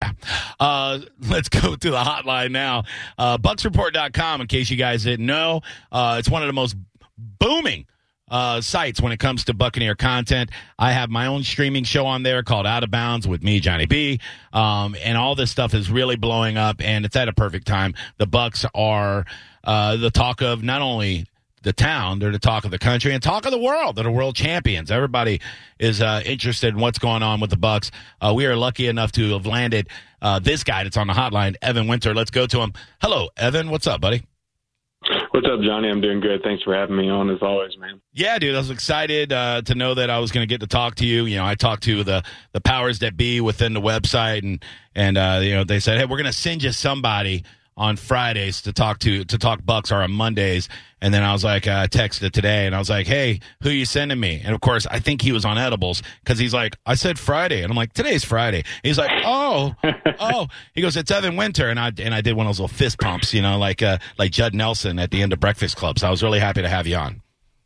Yeah. Let's go to the hotline now. BucksReport.com, in case you guys didn't know. It's one of the most booming sites when it comes to Buccaneer content. I have my own streaming show on there called Out of Bounds with me, Johnny B. And all this stuff is really blowing up, and it's at a perfect time. The Bucks are the talk of not only the town, they're the talk of the country and talk of the world. They're the world champions. Everybody is interested in what's going on with the Bucks. We are lucky enough to have landed this guy that's on the hotline, Evan Winter. Let's go to him. Hello, Evan. What's up, buddy? What's up, Johnny? I'm doing good. Thanks for having me on, as always, man. Yeah, dude, I was excited to know that I was going to get to talk to you. You know, I talked to the powers that be within the website, and you know, they said, hey, we're going to send you somebody on Fridays to talk Bucks, or on Mondays. And then I was like, I texted today and I was like, hey, who you sending me? And of course, I think he was on edibles because he's like, I said Friday. And I'm like, today's Friday. He's like, oh. He goes, it's Evan Winter. And I did one of those little fist pumps, you know, like Judd Nelson at the end of Breakfast Club. So I was really happy to have you on.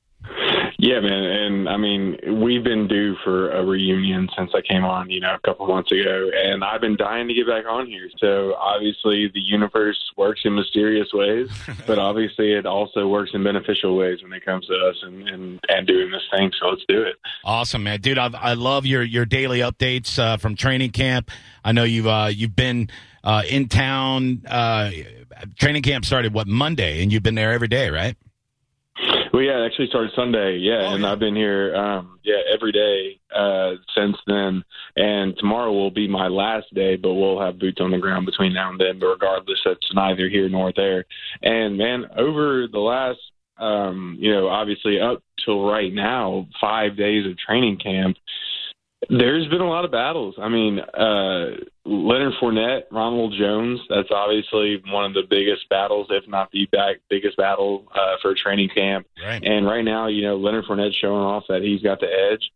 Yeah, man. And I mean, we've been due for a reunion since I came on, you know, a couple months ago, and I've been dying to get back on here. So obviously the universe works in mysterious ways, but obviously it also works in beneficial ways when it comes to us and doing this thing. So let's do it. Awesome, man. Dude, I love your daily updates from training camp. I know you've been in town. Training camp started, Monday, and you've been there every day, right? Well, yeah, it actually started Sunday, and I've been here, every day since then. And tomorrow will be my last day, but we'll have boots on the ground between now and then. But regardless, it's neither here nor there. And, man, over the last, obviously up till right now, 5 days of training camp, there's been a lot of battles. I mean, Leonard Fournette, Ronald Jones, that's obviously one of the biggest battles, if not the biggest battle for training camp. Right. And right now, you know, Leonard Fournette's showing off that he's got the edge.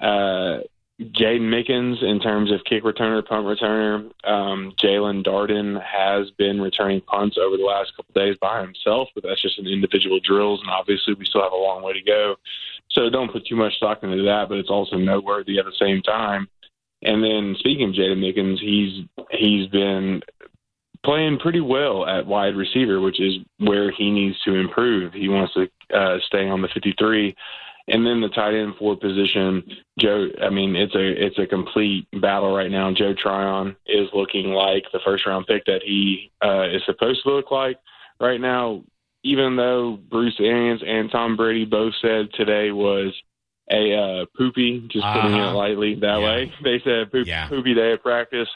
Jaden Mickens, in terms of kick returner, punt returner, Jalen Darden has been returning punts over the last couple of days by himself, but that's just in individual drills, and obviously we still have a long way to go. So don't put too much stock into that, but it's also noteworthy at the same time. And then speaking of Jaden Mickens, he's been playing pretty well at wide receiver, which is where he needs to improve. He wants to stay on the 53. And then the tight end forward position, Joe, I mean, it's a complete battle right now. Joe Tryon is looking like the first-round pick that he is supposed to look like right now, even though Bruce Arians and Tom Brady both said today was a poopy, just putting it lightly that way. They said poopy day of practice.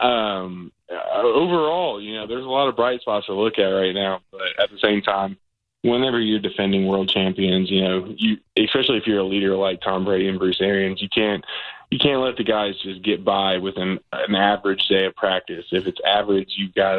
Overall, you know, there's a lot of bright spots to look at right now, but at the same time, whenever you're defending world champions, you know, especially if you're a leader like Tom Brady and Bruce Arians, you can't let the guys just get by with an average day of practice. If it's average, you've got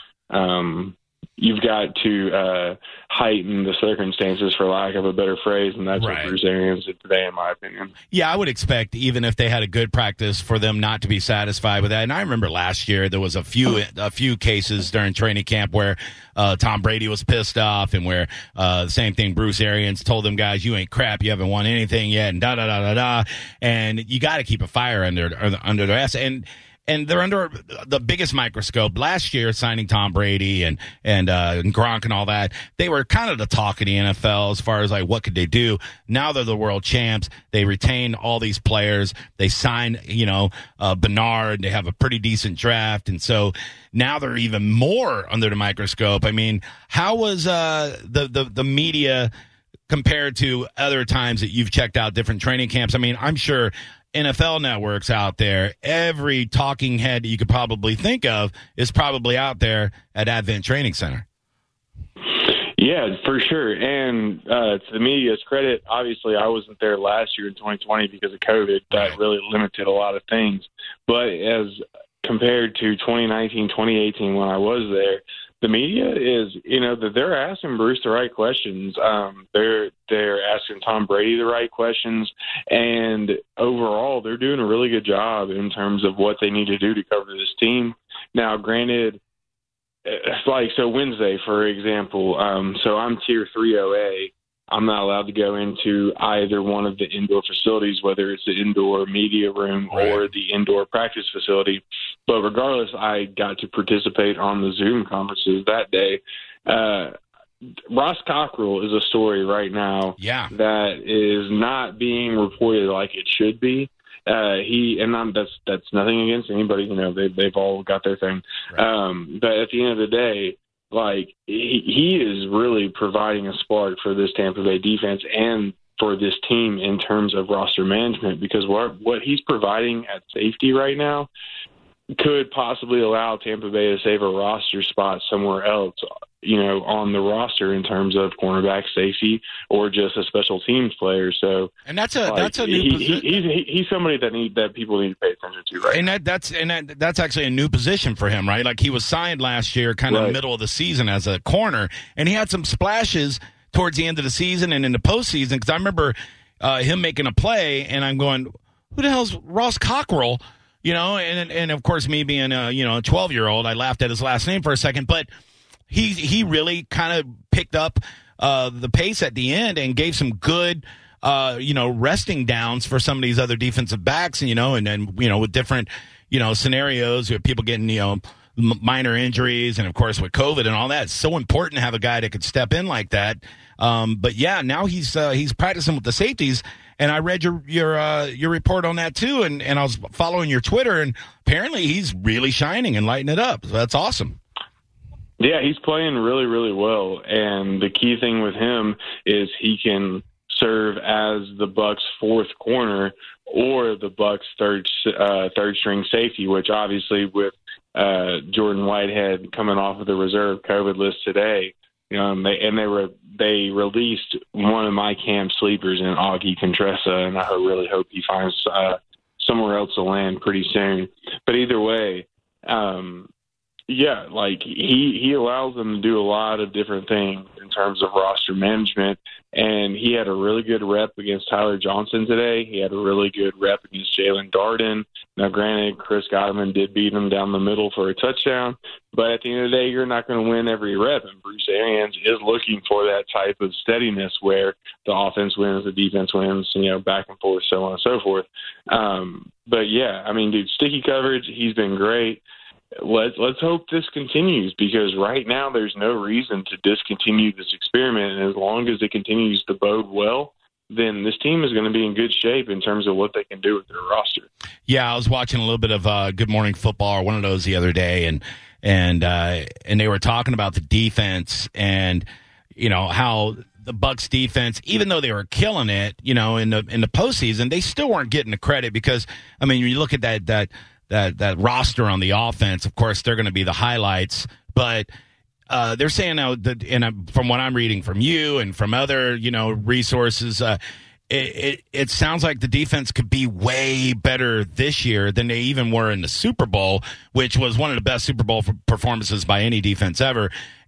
to heighten the circumstances, for lack of a better phrase, and that's what Bruce Arians did today, in my opinion. Yeah, I would expect, even if they had a good practice, for them not to be satisfied with that. And I remember last year there was a few cases during training camp where Tom Brady was pissed off, and where the same thing, Bruce Arians told them guys, you ain't crap, you haven't won anything yet, and da-da-da-da-da. And you got to keep a fire under their ass. And they're under the biggest microscope. Last year, signing Tom Brady and Gronk and all that, they were kind of the talk of the NFL as far as, like, what could they do? Now they're the world champs. They retain all these players. They sign, Bernard. They have a pretty decent draft. And so now they're even more under the microscope. I mean, how was the media compared to other times that you've checked out different training camps? I mean, I'm sure NFL networks out there, every talking head that you could probably think of is probably out there at Advent Training Center. Yeah, for sure. And to the media's credit, obviously I wasn't there last year in 2020 because of COVID. That really limited a lot of things. But as compared to 2019, 2018 when I was there, the media is, they're asking Bruce the right questions. They're asking Tom Brady the right questions, and overall, they're doing a really good job in terms of what they need to do to cover this team. Now, granted, so Wednesday, for example, so I'm Tier 3OA. I'm not allowed to go into either one of the indoor facilities, whether it's the indoor media room or the indoor practice facility. But regardless, I got to participate on the Zoom conferences that day. Ross Cockrell is a story right now that is not being reported like it should be. That's nothing against anybody. They've all got their thing. Right. But at the end of the day, like he is really providing a spark for this Tampa Bay defense and for this team in terms of roster management, because what he's providing at safety right now could possibly allow Tampa Bay to save a roster spot somewhere else, on the roster in terms of cornerback, safety, or just a special teams player. So, and that's a new position. He's somebody that people need to pay attention to, right? And that's actually a new position for him, right? Like he was signed last year, kind of middle of the season as a corner, and he had some splashes towards the end of the season and in the postseason. Because I remember him making a play, and I'm going, "Who the hell's Ross Cockrell?" And of course, me being a 12-year-old, I laughed at his last name for a second, but he really kind of picked up the pace at the end and gave some good resting downs for some of these other defensive backs, and with different scenarios with people getting minor injuries, and of course with COVID and all that, it's so important to have a guy that could step in like that. But yeah, now he's practicing with the safeties. And I read your report on that too, and I was following your Twitter, and apparently he's really shining and lighting it up. So that's awesome. Yeah, he's playing really, really well, and the key thing with him is he can serve as the Bucs' fourth corner or the Bucs' third string safety, which obviously with Jordan Whitehead coming off of the reserve COVID list today. They released one of my camp sleepers in Augie Contressa, and I really hope he finds somewhere else to land pretty soon. But either way, he allows them to do a lot of different things in terms of roster management. And he had a really good rep against Tyler Johnson today. He had a really good rep against Jalen Darden. Now, granted, Chris Godwin did beat him down the middle for a touchdown. But at the end of the day, you're not going to win every rep. And Bruce Arians is looking for that type of steadiness where the offense wins, the defense wins, back and forth, so on and so forth. But, yeah, I mean, dude, sticky coverage, he's been great. Let's hope this continues, because right now there's no reason to discontinue this experiment. And as long as it continues to bode well, then this team is going to be in good shape in terms of what they can do with their roster. Yeah, I was watching a little bit of Good Morning Football or one of those the other day, and they were talking about the defense and how the Bucs defense, even though they were killing it, in the postseason, they still weren't getting the credit, because I mean, when you look at that roster on the offense, of course, they're going to be the highlights. But they're saying now that, and from what I'm reading from you and from other, resources, it sounds like the defense could be way better this year than they even were in the Super Bowl, which was one of the best Super Bowl performances by any defense ever.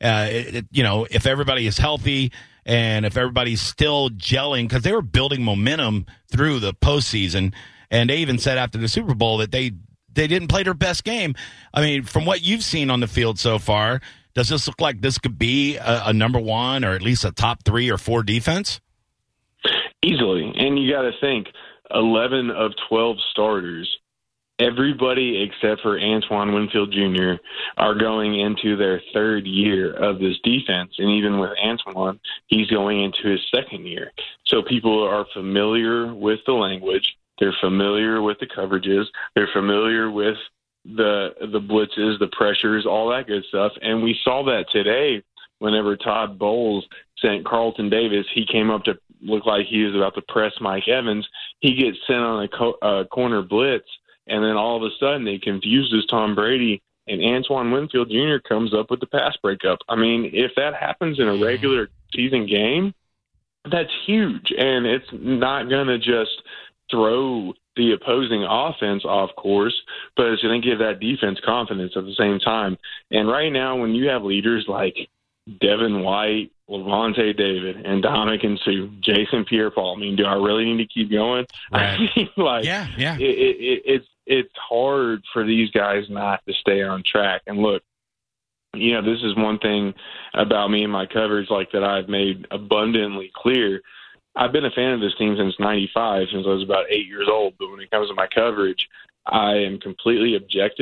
If everybody is healthy and if everybody's still gelling, because they were building momentum through the postseason, and they even said after the Super Bowl that they didn't play their best game. I mean, from what you've seen on the field so far, does this look like this could be a number one or at least a top 3 or 4 defense? Easily. And you got to think, 11 of 12 starters, everybody except for Antoine Winfield Jr. are going into their third year of this defense. And even with Antoine, he's going into his second year. So people are familiar with the language. They're familiar with the coverages. They're familiar with the blitzes, the pressures, all that good stuff. And we saw that today whenever Todd Bowles sent Carlton Davis. He came up to look like he was about to press Mike Evans. He gets sent on a corner blitz, and then all of a sudden they confused as Tom Brady, and Antoine Winfield Jr. comes up with the pass breakup. I mean, if that happens in a regular season game, that's huge. And it's not going to just throw the opposing offense off course, but it's going to give that defense confidence at the same time. And right now, when you have leaders like Devin White, Lavonte David, and Ndamukong Suh, Jason Pierre-Paul, I mean, do I really need to keep going? Right. I mean, yeah. It's hard for these guys not to stay on track. And look, this is one thing about me and my coverage, like that I've made abundantly clear. I've been a fan of this team since '95, since I was about 8 years old. But when it comes to my coverage, I am completely objective,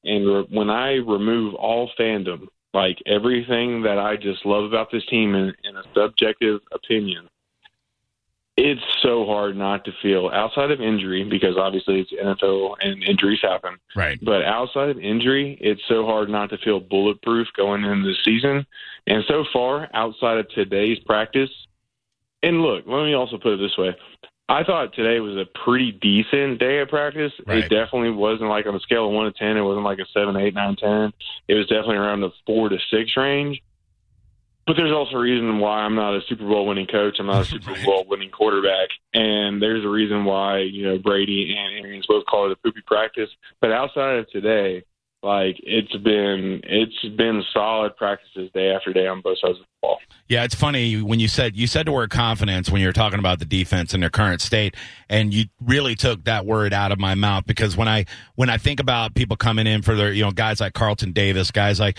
and when I remove all fandom, like everything that I just love about this team in a subjective opinion, it's so hard not to feel, outside of injury, because obviously it's NFL and injuries happen. Right. But outside of injury, it's so hard not to feel bulletproof going into the season. And so far, outside of today's practice, and look, let me also put it this way. I thought today was a pretty decent day of practice. Right. It definitely wasn't like on a scale of 1 to 10. It wasn't like a 7, 8, 9, 10. It was definitely around the 4 to 6 range. But there's also a reason why I'm not a Super Bowl winning coach. I'm not a Super Bowl winning quarterback. And there's a reason why, Brady and Arians both call it a poopy practice. But outside of today, like it's been solid practices day after day on both sides of the ball. Yeah, it's funny when you said the word confidence when you were talking about the defense in their current state, and you really took that word out of my mouth, because when I think about people coming in for their guys like Carlton Davis, guys like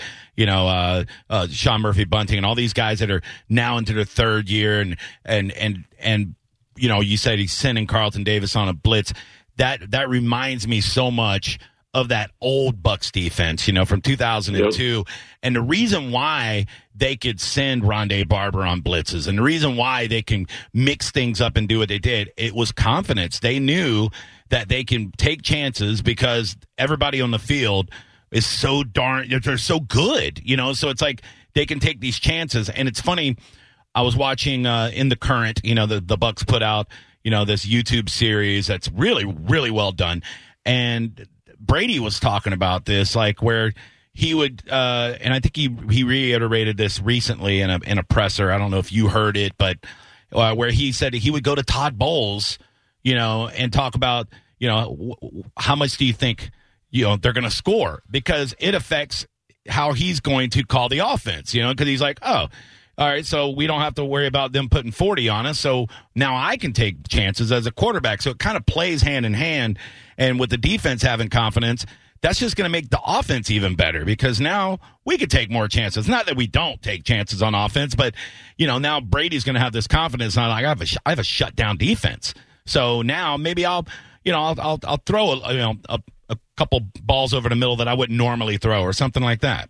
Sean Murphy Bunting, and all these guys that are now into their third year, and you said he's sending Carlton Davis on a blitz. That reminds me so much of that old Bucs defense, from 2002. Yep. And the reason why they could send Rondé Barber on blitzes, and the reason why they can mix things up and do what they did, it was confidence. They knew that they can take chances because everybody on the field is they're so good, so it's like they can take these chances. And it's funny, I was watching in the current, the Bucs put out, this YouTube series that's really, really well done. And Brady was talking about this, like where he would, and I think he reiterated this recently in a presser. I don't know if you heard it, but where he said he would go to Todd Bowles, and talk about, how much do you think, they're going to score, because it affects how he's going to call the offense, because he's like, oh, all right, so we don't have to worry about them putting 40 on us, so now I can take chances as a quarterback. So it kind of plays hand in hand, and with the defense having confidence, that's just going to make the offense even better, because now we could take more chances. Not that we don't take chances on offense, but, now Brady's going to have this confidence, and I have a shutdown defense. So now maybe I'll throw a couple balls over the middle that I wouldn't normally throw, or something like that.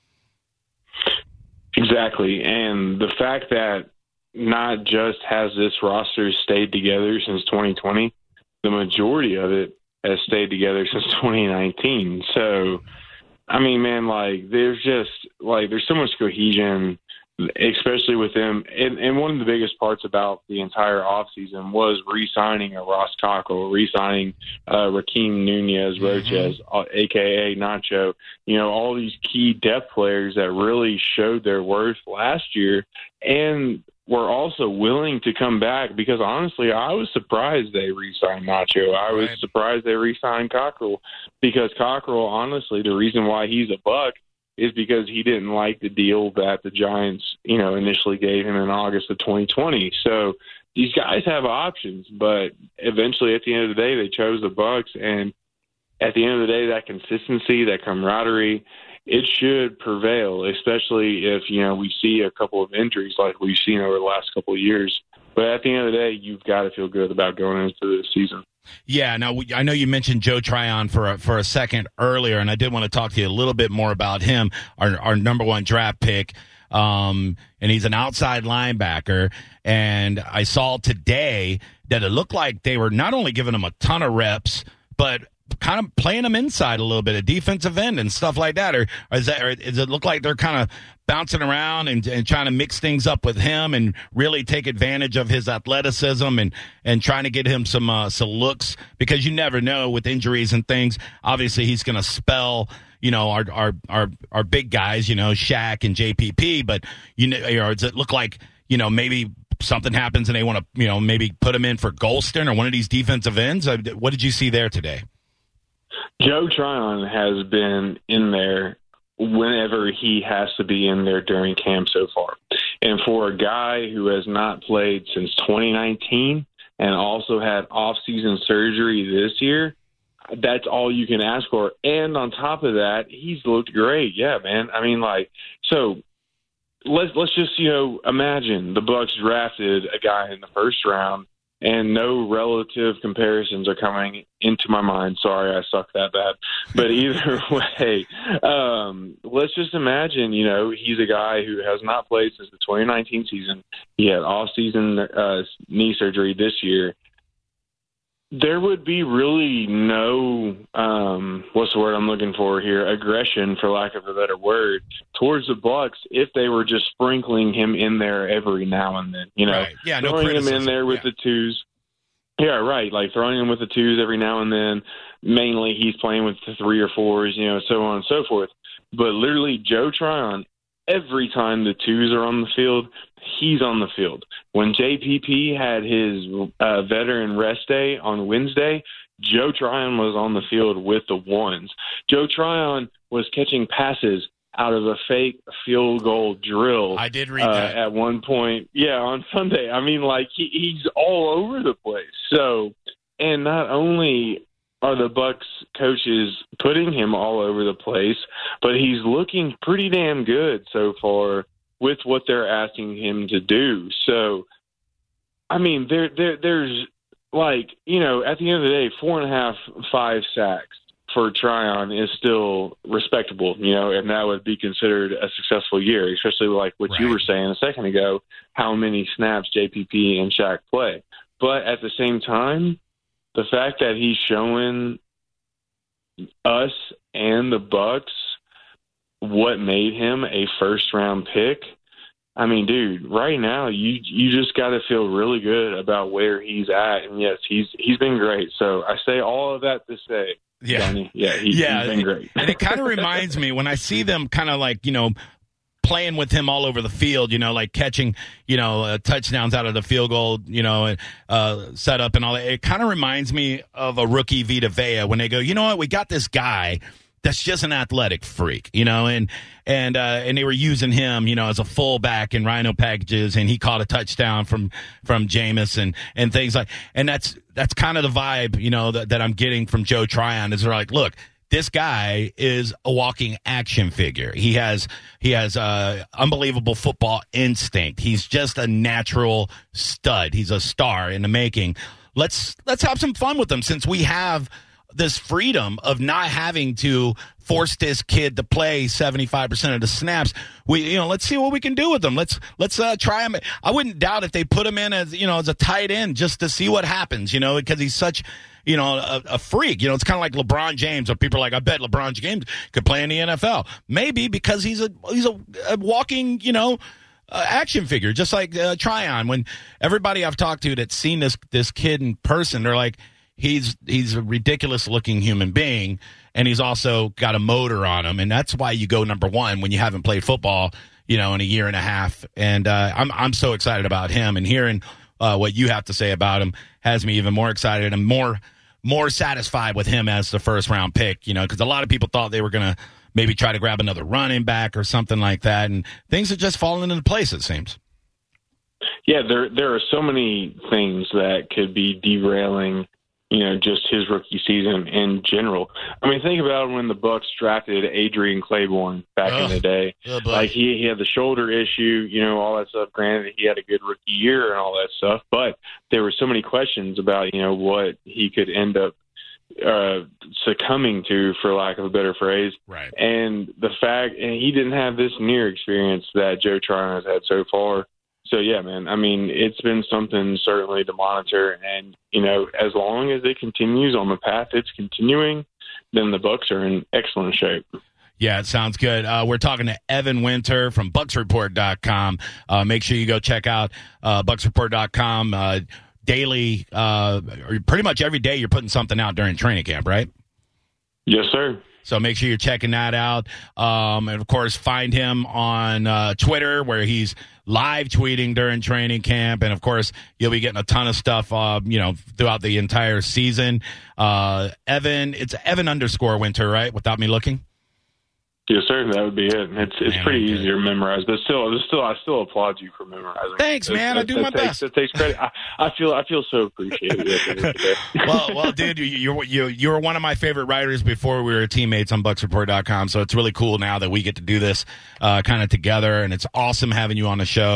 Exactly. And the fact that not just has this roster stayed together since 2020, the majority of it has stayed together since 2019. So, I mean, man, there's so much cohesion, especially with them. And one of the biggest parts about the entire offseason was re-signing a Ross Cockrell, re-signing Rakeem Nunez-Roches, a.k.a. Nacho. All these key depth players that really showed their worth last year and were also willing to come back, because, honestly, I was surprised they re-signed Nacho. I was surprised they re-signed Cockrell, because Cockrell, honestly, the reason why he's a Buck is because he didn't like the deal that the Giants, initially gave him in August of 2020. So these guys have options, but eventually at the end of the day, they chose the Bucs. And at the end of the day, that consistency, that camaraderie, it should prevail, especially if, we see a couple of injuries like we've seen over the last couple of years. But at the end of the day, you've got to feel good about going into the season. Yeah, now I know you mentioned Joe Tryon for a second earlier, and I did want to talk to you a little bit more about him, our number one draft pick, and he's an outside linebacker. And I saw today that it looked like they were not only giving him a ton of reps, but kind of playing him inside a little bit, a defensive end and stuff like that, or does it look like they're kind of bouncing around and trying to mix things up with him and really take advantage of his athleticism and trying to get him some looks, because you never know with injuries and things. Obviously, he's going to spell our big guys, Shaq and JPP, but does it look like maybe something happens and they want to maybe put him in for Golston or one of these defensive ends? What did you see there today? Joe Tryon has been in there whenever he has to be in there during camp so far. And for a guy who has not played since 2019 and also had off-season surgery this year, that's all you can ask for. And on top of that, he's looked great. Yeah, man. I mean, so let's just, imagine the Bucs drafted a guy in the first round and no relative comparisons are coming into my mind. Sorry, I suck that bad. But either way, let's just imagine, he's a guy who has not played since the 2019 season. He had off-season knee surgery this year. There would be really no, what's the word I'm looking for here, aggression, for lack of a better word, towards the Bucks if they were just sprinkling him in there every now and then. Right. Yeah, no throwing criticism. him in there with the twos. Yeah, right. Like throwing him with the twos every now and then. Mainly he's playing with the 3 or 4s, so on and so forth. But literally Joe Tryon, every time the twos are on the field, he's on the field. When JPP had his veteran rest day on Wednesday, Joe Tryon was on the field with the ones. Joe Tryon was catching passes out of a fake field goal drill. I did read that. At one point. Yeah, on Sunday. I mean, he's all over the place. So, and not only are the Bucks coaches putting him all over the place, but he's looking pretty damn good so far with what they're asking him to do. So, I mean, there's at the end of the day, 4.5, 5 sacks for Tryon is still respectable, and that would be considered a successful year, especially like what you were saying a second ago, how many snaps JPP and Shaq play. But at the same time, the fact that he's showing us and the Bucks what made him a first-round pick, I mean, dude, right now you just got to feel really good about where he's at. And, yes, he's been great. So I say all of that to say, Johnny, he's been great. And it kind of reminds me when I see them kind of playing with him all over the field, like catching, touchdowns out of the field goal, set up and all that. It kind of reminds me of a rookie Vita Vea when they go, you know what, we got this guy that's just an athletic freak, and they were using him, as a fullback in Rhino packages, and he caught a touchdown from Jameis and things like, and that's kind of the vibe, that I'm getting from Joe Tryon is they're like, look, this guy is a walking action figure. He has unbelievable football instinct. He's just a natural stud. He's a star in the making. Let's have some fun with him since we have this freedom of not having to force this kid to play 75% of the snaps. Let's see what we can do with him. Let's try him. I wouldn't doubt if they put him in as a tight end just to see what happens, because he's such a freak. It's kind of like LeBron James, or people are like, I bet LeBron James could play in the NFL. Maybe because he's a walking, action figure, just like Tryon. When everybody I've talked to that's seen this kid in person, they're like, he's a ridiculous looking human being, and he's also got a motor on him, and that's why you go number one when you haven't played football, in a year and a half. And I'm so excited about him, and hearing what you have to say about him has me even more excited and more satisfied with him as the first round pick. Because a lot of people thought they were gonna maybe try to grab another running back or something like that, and things have just fallen into place, it seems. Yeah, there are so many things that could be derailing just his rookie season in general. I mean, think about when the Bucks drafted Adrian Claiborne back in the day. He had the shoulder issue, all that stuff. Granted, he had a good rookie year and all that stuff, but there were so many questions about, what he could end up succumbing to, for lack of a better phrase. Right. And the fact, and he didn't have this near experience that Joe Tryon has had so far. So, yeah, man, I mean, it's been something certainly to monitor. And, as long as it continues on the path it's continuing, then the Bucks are in excellent shape. Yeah, it sounds good. We're talking to Evan Winter from BucksReport.com. Make sure you go check out BucksReport.com. Daily, pretty much every day you're putting something out during training camp, right? Yes, sir. So make sure you're checking that out. And, of course, find him on Twitter, where he's live tweeting during training camp. And, of course, you'll be getting a ton of stuff, throughout the entire season. Evan, it's Evan_Winter, right, without me looking? Yes, sir. That would be it. It's pretty easy to memorize, but I still applaud you for memorizing. Thanks, man. I do my best. It takes credit. I feel so appreciated. well, dude, you were one of my favorite writers before we were teammates on BucksReport.com. So it's really cool now that we get to do this kind of together, and it's awesome having you on the show.